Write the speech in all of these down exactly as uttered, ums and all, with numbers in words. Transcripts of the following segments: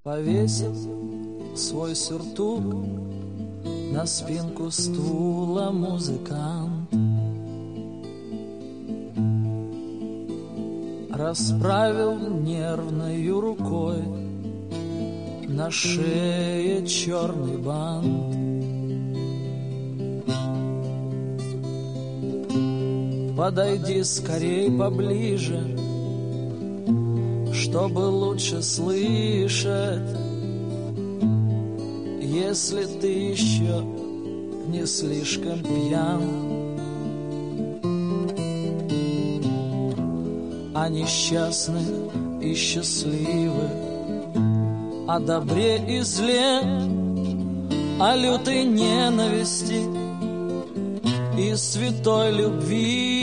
Повесил свой сюртук на спинку стула музыкант, расправил нервною рукой на шее черный бант. Подойди скорей поближе, чтобы лучше слышать, если ты еще не слишком пьян. О несчастных и счастливых, о добре и зле, о лютой ненависти и святой любви.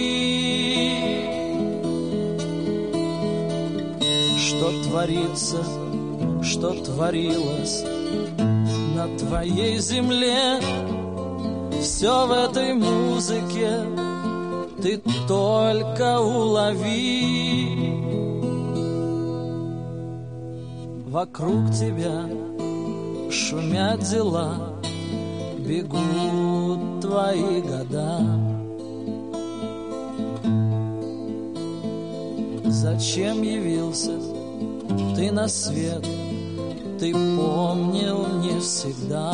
Что творится, что творилось на твоей земле, все в этой музыке ты только улови. Вокруг тебя шумят дела, бегут твои года. Зачем явился ты на свет, ты помнил не всегда.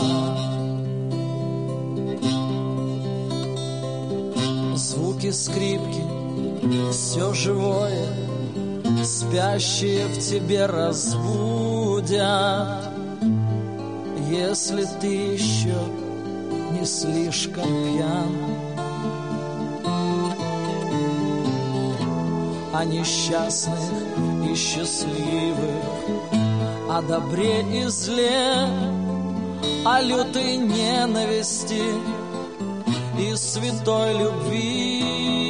Звуки скрипки, все живое, спящие в тебе разбудят, если ты еще не слишком пьян. О несчастных и счастливых, о добре и зле, о лютой ненависти и святой любви.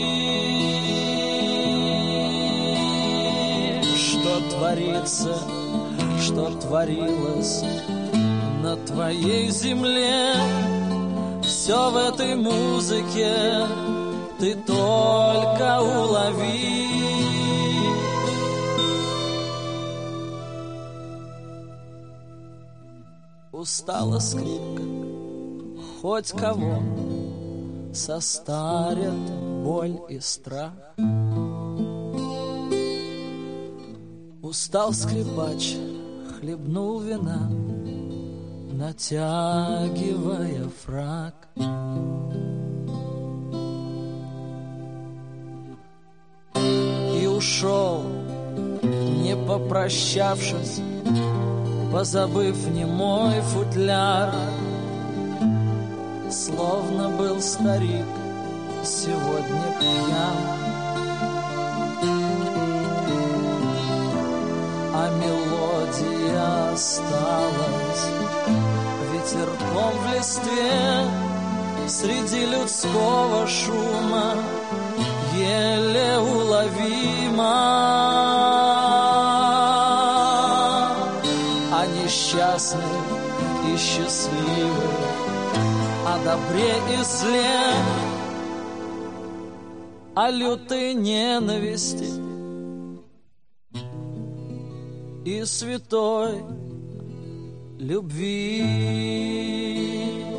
Что творится, что творилось на твоей земле, все в этой музыке ты только улови. Устала скрипка, хоть кого состарят боль и страх. Устал скрипач, хлебнул вина, натягивая фрак. И ушел, не попрощавшись, позабыв немой футляр, словно был старик сегодня пьян. А мелодия осталась ветерком в листве, среди людского шума еле уловима. О несчастных и счастливых, о добре и зле, о лютой ненависти и святой любви.